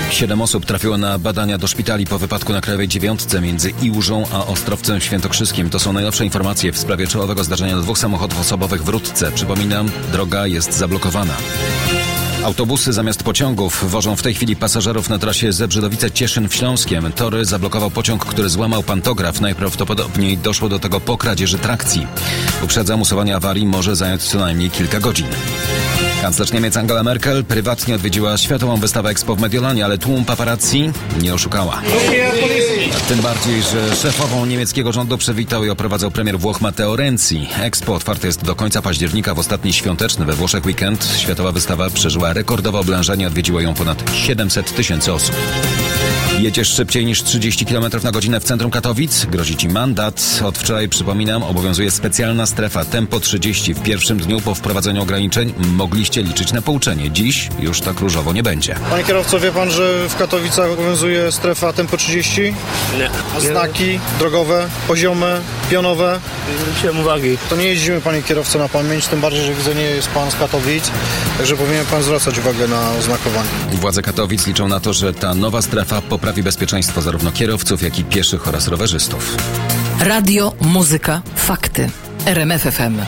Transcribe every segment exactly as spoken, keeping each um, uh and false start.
Siedem osób trafiło na badania do szpitali po wypadku na Krajowej Dziewiątce między Iłużą a Ostrowcem Świętokrzyskim. To są najnowsze informacje w sprawie czołowego zdarzenia dwóch samochodów osobowych w Rudce. Przypominam, droga jest zablokowana. Autobusy zamiast pociągów wożą w tej chwili pasażerów na trasie Zebrzydowice-Cieszyn w Śląskiem. Tory zablokował pociąg, który złamał pantograf. Najprawdopodobniej doszło do tego po kradzieży trakcji. Uprzedzam, usuwanie awarii może zająć co najmniej kilka godzin. Kanclerz Niemiec Angela Merkel prywatnie odwiedziła światową wystawę Expo w Mediolanie, ale tłum paparazzi nie oszukała. Tym bardziej, że szefową niemieckiego rządu przywitał i oprowadzał premier Włoch Matteo Renzi. Expo otwarte jest do końca października. W ostatni świąteczny we Włoszech weekend światowa wystawa przeżyła rekordowe oblężenie. Odwiedziło ją ponad siedemset tysięcy osób. Jedziesz szybciej niż trzydzieści kilometrów na godzinę w centrum Katowic? Grozi ci mandat. Od wczoraj, przypominam, obowiązuje specjalna strefa Tempo trzydzieści. W pierwszym dniu po wprowadzeniu ograniczeń mogliście liczyć na pouczenie. Dziś już tak różowo nie będzie. Panie kierowco, wie pan, że w Katowicach obowiązuje strefa Tempo trzydzieści? Nie. A znaki drogowe, poziome, pionowe? Nie zwróciłem uwagi. To nie jeździmy, panie kierowco, na pamięć, tym bardziej, że widzę, nie jest pan z Katowic, także powinien pan zwracać uwagę na oznakowanie. Władze Katowic liczą na to, że ta nowa strefa poprawi bezpieczeństwo zarówno kierowców, jak i pieszych oraz rowerzystów. Radio, muzyka, fakty. R M F F M.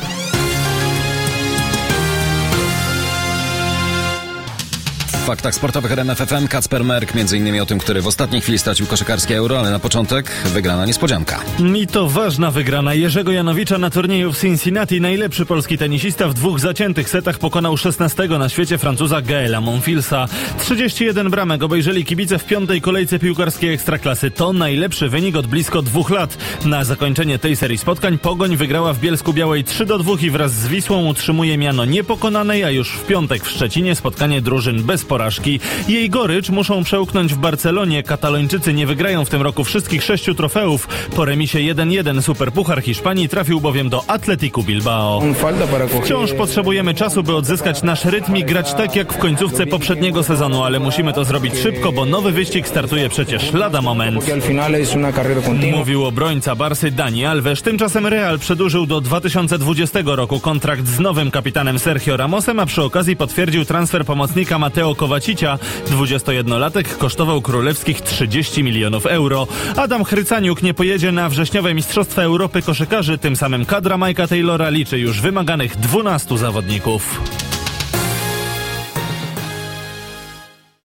W faktach sportowych R M F F M Kacper Merk, między innymi o tym, który w ostatniej chwili stracił koszykarskie Euro, ale na początek wygrana niespodzianka. I to ważna wygrana Jerzego Janowicza na turnieju w Cincinnati. Najlepszy polski tenisista w dwóch zaciętych setach pokonał szesnastego na świecie Francuza Gaela Monfilsa. trzydzieści jeden bramek obejrzeli kibice w piątej kolejce piłkarskiej Ekstraklasy. To najlepszy wynik od blisko dwóch lat. Na zakończenie tej serii spotkań Pogoń wygrała w Bielsku-Białej trzy do dwóch i wraz z Wisłą utrzymuje miano niepokonanej, a już w piątek w Szczecinie spotkanie drużyn bez porażki. Jej gorycz muszą przełknąć w Barcelonie. Katalończycy nie wygrają w tym roku wszystkich sześciu trofeów. Po remisie jeden jeden Superpuchar Hiszpanii trafił bowiem do Atleticu Bilbao. Wciąż potrzebujemy czasu, by odzyskać nasz rytm i grać tak jak w końcówce poprzedniego sezonu, ale musimy to zrobić szybko, bo nowy wyścig startuje przecież lada moment. Mówił obrońca Barsy Dani Alves. Tymczasem Real przedłużył do dwa tysiące dwudziestego roku kontrakt z nowym kapitanem Sergio Ramosem, a przy okazji potwierdził transfer pomocnika Mateo Kowacicia. dwudziestojednolatek kosztował królewskich trzydzieści milionów euro. Adam Chrycaniuk nie pojedzie na wrześniowe Mistrzostwa Europy koszykarzy, tym samym kadra Mike'a Taylora liczy już wymaganych dwunastu zawodników.